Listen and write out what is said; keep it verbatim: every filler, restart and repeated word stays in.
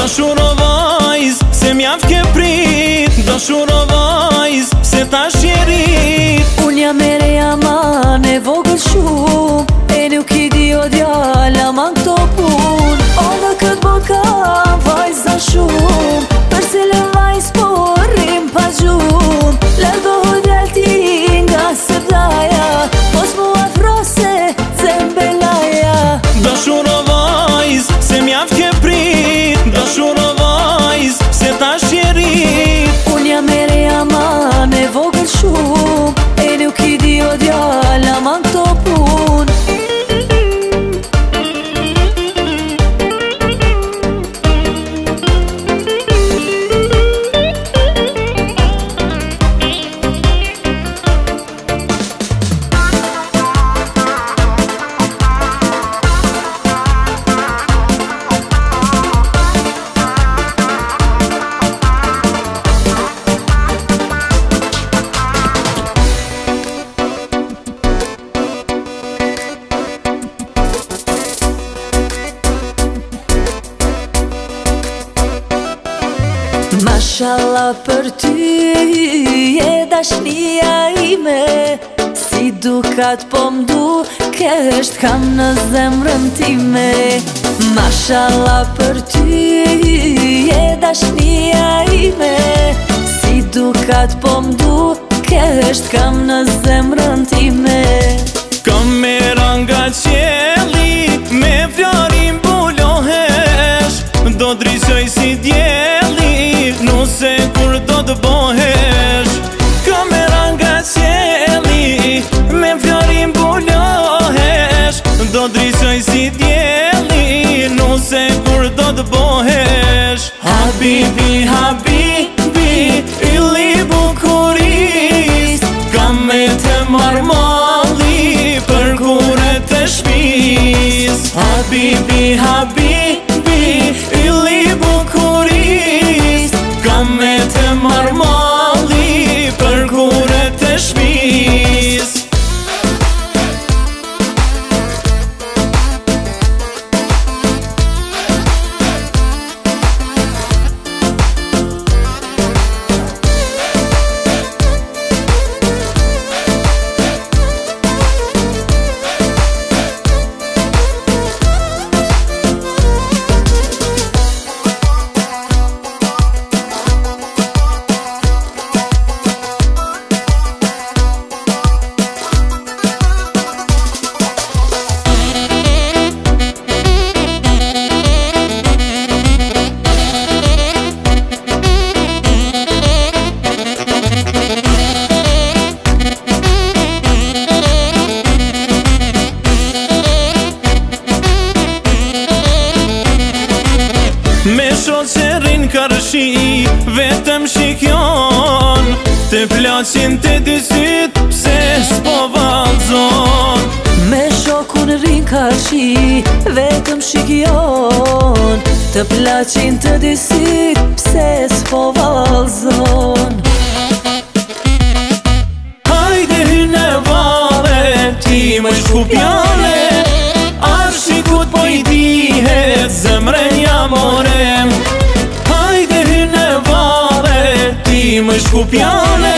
Dashur o vajz, se mjaft ke prit. Dashur o vajz, se tash jerit. Unë jam ere jaman e vogël shumë, e nuk i di o djalla man këto pun. O në këtë bokan vajza shumë, për cile vajz po rrim pa gjun. Largohu djalti nga se vdaja, mos mu afro se cembelaja. Dashur o vajz, se mjaft ke prit. Dashur o vajz, se tash jerit. Unë jam ere jaman e vogël shumë, e nuk i di o djalla man këto pun. Mashallah për ty e dashnia ime, si dukat po mdu kesht kam në zemrën time. Mashallah për ty e dashnia ime, si dukat po mdu kesht kam në zemrën time. Kam me ranga qeli, me fjarin bulohesh. Do drisoj si djeli, nuse kur do të bohesh. Kam me ranga qeli, me fjarin bulohesh. Do drisoj si djeli, nuse kur do të bohesh. Habibi, habibi, ylli bukuris. Kam me të marmali, për kuret të shpis. Habibi, habibi, ylli bukuris. Kam me të marmali, për kuret të shpis. Me shoqerin karshi, vetëm shikjon. Të plaqin të dy syt, pse s'po valzon. Me shokun rin karshi, vetëm shikjon. Të plaqin të dy syt, pse s'po valzon. Hajde hyne vare, ti më shkupjane. Arshikut po i dihet, zemren jamore. Hajde hyne vare, ti më shkupjane.